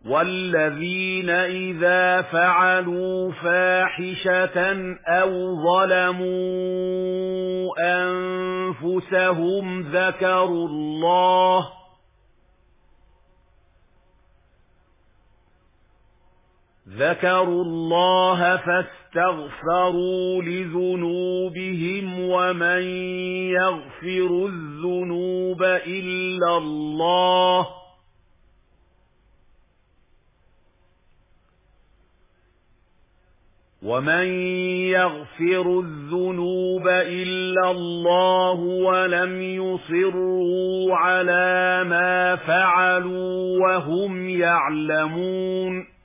والذين إذا فعلوا فاحشة أو ظلموا أنفسهم ذكروا الله فاستغفروا لذنوبهم ومن يغفر الذنوب إلا الله ولم يصروا على ما فعلوا وهم يعلمون